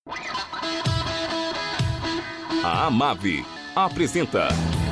A Amave apresenta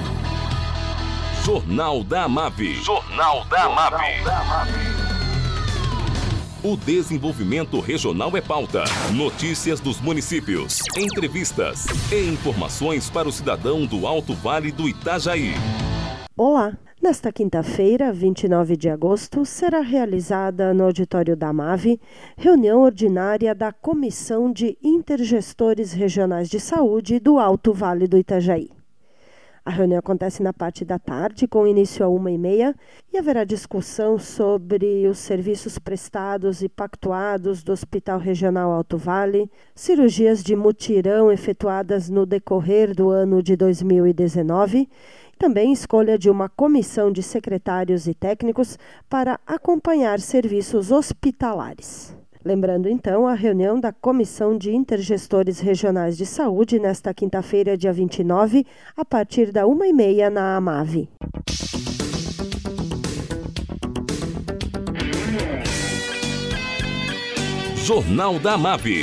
Jornal da Amave. Jornal da Amave. O desenvolvimento regional é pauta. Notícias dos municípios, entrevistas e informações para o cidadão do Alto Vale do Itajaí. Olá! Nesta quinta-feira, 29 de agosto, será realizada no auditório da Amave reunião ordinária da Comissão de Intergestores Regionais de Saúde do Alto Vale do Itajaí. A reunião acontece na parte da tarde, com início às 13h30, e haverá discussão sobre os serviços prestados e pactuados do Hospital Regional Alto Vale, cirurgias de mutirão efetuadas no decorrer do ano de 2019, também escolha de uma comissão de secretários e técnicos para acompanhar serviços hospitalares. Lembrando, então, a reunião da Comissão de Intergestores Regionais de Saúde nesta quinta-feira, dia 29, a partir da 13h30 na Amave. Jornal da Amave.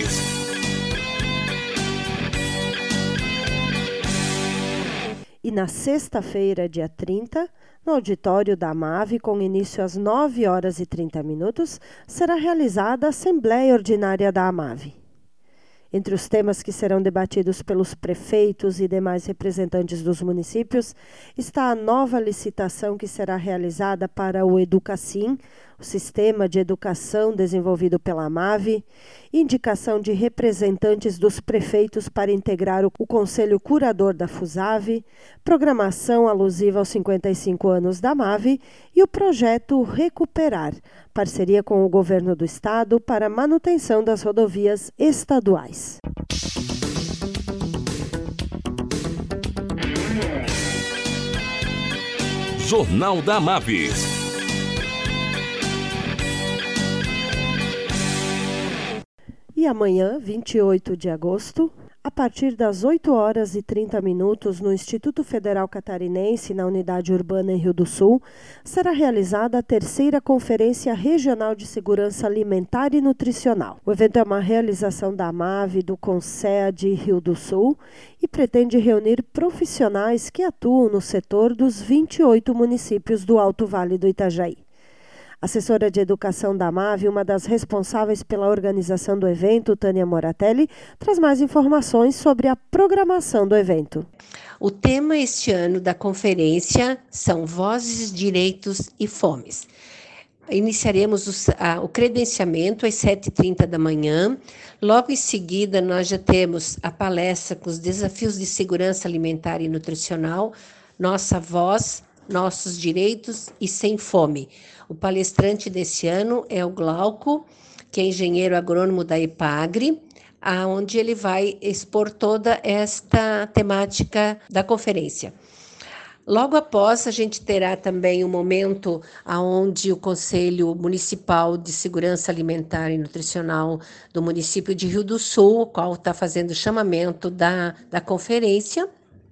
E na sexta-feira, dia 30, no auditório da Amave, com início às 9h30, será realizada a Assembleia Ordinária da Amave. Entre os temas que serão debatidos pelos prefeitos e demais representantes dos municípios está a nova licitação que será realizada para o Educacim, o sistema de educação desenvolvido pela Amave, indicação de representantes dos prefeitos para integrar o Conselho Curador da FUSAV, programação alusiva aos 55 anos da Amave e o projeto Recuperar, parceria com o Governo do Estado para a manutenção das rodovias estaduais. Jornal da Amave. E amanhã, 28 de agosto, a partir das 8h30, no Instituto Federal Catarinense, na Unidade Urbana em Rio do Sul, será realizada a terceira Conferência Regional de Segurança Alimentar e Nutricional. O evento é uma realização da Amave, do CONSEA de Rio do Sul, e pretende reunir profissionais que atuam no setor dos 28 municípios do Alto Vale do Itajaí. Assessora de Educação da Amave, uma das responsáveis pela organização do evento, Tânia Moratelli, traz mais informações sobre a programação do evento. O tema este ano da conferência são Vozes, Direitos e Fomes. Iniciaremos o credenciamento às 7h30 da manhã. Logo em seguida, nós já temos a palestra com os desafios de segurança alimentar e nutricional, Nossa Voz, Nossos Direitos e Sem Fome. O palestrante desse ano é o Glauco, que é engenheiro agrônomo da EPAGRE, onde ele vai expor toda esta temática da conferência. Logo após, a gente terá também um momento onde o Conselho Municipal de Segurança Alimentar e Nutricional do município de Rio do Sul, o qual está fazendo o chamamento da conferência,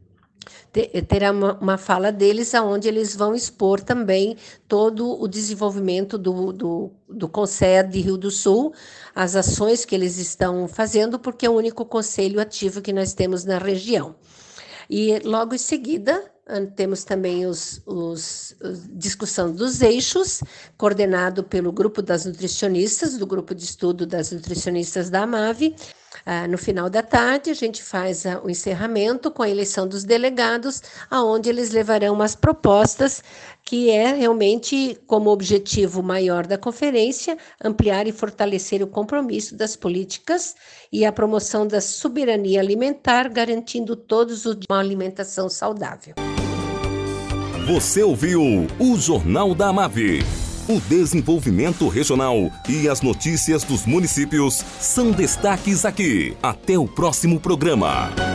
terá uma fala deles, onde eles vão expor também todo o desenvolvimento do CONSEA de Rio do Sul, as ações que eles estão fazendo, porque é o único conselho ativo que nós temos na região. E logo em seguida, temos também discussão dos eixos, coordenado pelo grupo das nutricionistas, do grupo de estudo das nutricionistas da Amave. No final da tarde, a gente faz o encerramento com a eleição dos delegados, aonde eles levarão umas propostas que é realmente como objetivo maior da conferência, ampliar e fortalecer o compromisso das políticas e a promoção da soberania alimentar, garantindo todos uma alimentação saudável. Você ouviu o Jornal da Amave. O desenvolvimento regional e as notícias dos municípios são destaques aqui. Até o próximo programa.